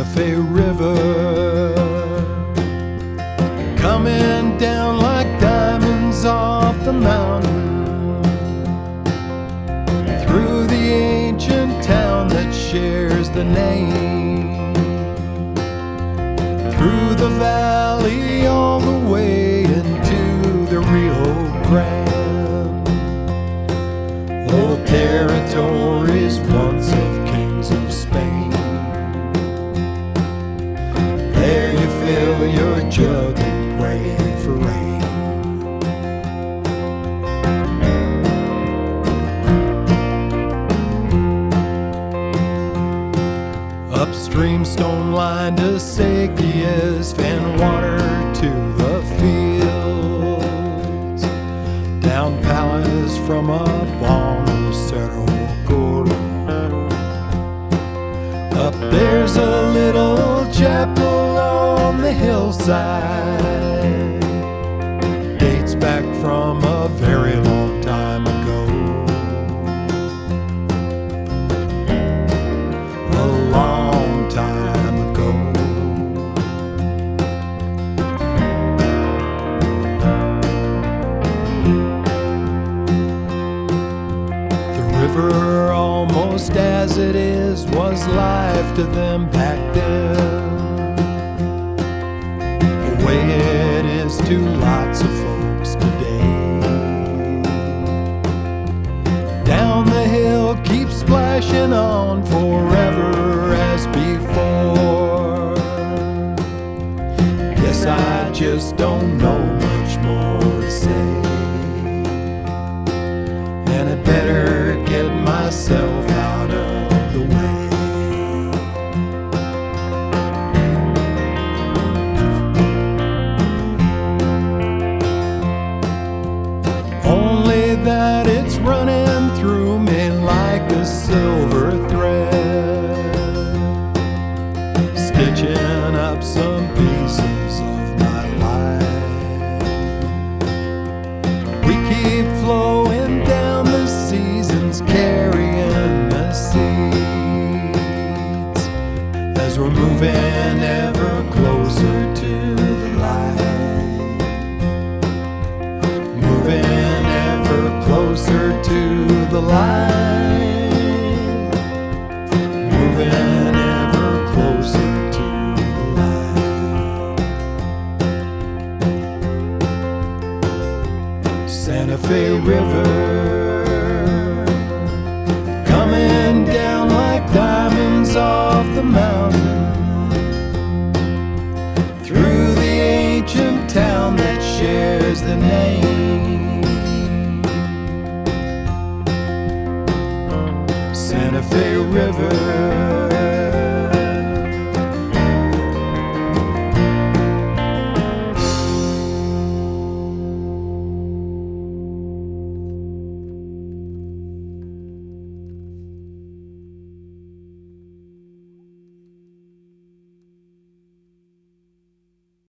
Santa Fe River, coming down like diamonds off the mountain, through the ancient town that shares the name, through the valley all the way into the Rio Grande. Old territories once of kings of Spain. There you fill your jug and pray for rain. Upstream stone-lined acequias fan water to the fields, down Palos from up on the Cerro Gordo. Up there's a little chapel on the hillside, dates back from a very long time ago. A long time ago. The river, almost as it is, was life to them back then, the way it is to lots of folks today. Down the hill keeps splashing on forever as before. Guess I just don't know much more to say, and I better get myself out of the way. Only that it's running through me like a silver thread, stitching up some pieces of my life. We keep flowing down the seasons, carrying the seeds, as we're moving ever closer to the light, moving ever closer to the light.